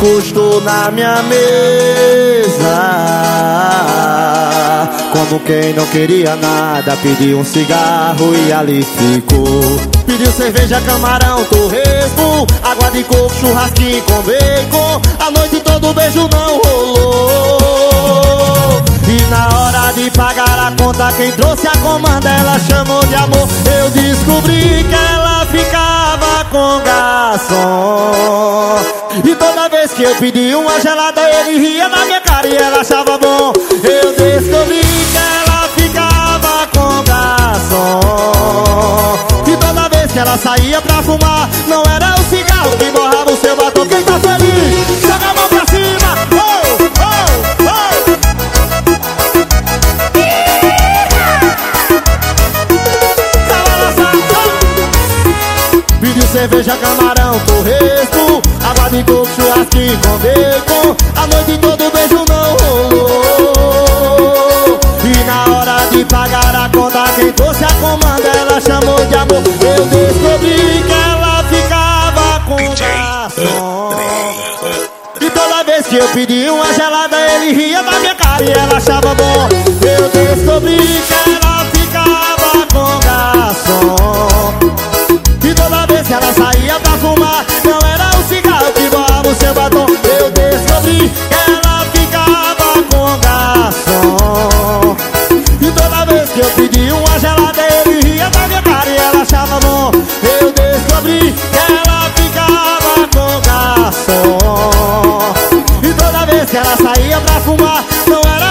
encostou na minha mesa, como quem não queria nada, pediu um cigarro e ali ficou. Pediu cerveja, camarão, torresmo, água de coco, churrasquinho com bacon. A noite toda o beijo não rolou. E na hora de pagar a conta, quem trouxe a comanda ela chamou de amor. Eu descobri que ela ficava com garçom. E toda vez que eu pedi uma gelada, ele ria na minha cara e ela achava bom. Eu descobri que ela ficava com garçom. E toda vez que ela saía pra fumar, não era o cigarro que borrava o seu batom. Quem tá feliz, joga a mão pra cima. Oh, oh, oh. Pediu cerveja, camarão, torresmo, água de coco, churrasquinho com bacon. A noite toda o beijo não rolou. E na hora de pagar a conta, quem trouxe a comanda ela chamou de amor. Eu descobri que ela ficava com garçom. E toda vez que eu pedi uma gelada, ele ria na minha cara e ela achava bom. Eu descobri que ela ficava com garçom. E toda vez que ela saía pra fumar, não era o cigarro que borrava o seu batom. Eu descobri que ela ficava com garçom. E toda vez que eu pedi uma gelada, ele ria na minha cara e ela achava bom. Eu descobri que ela ficava com garçom. E toda vez que ela saía pra fumar, não era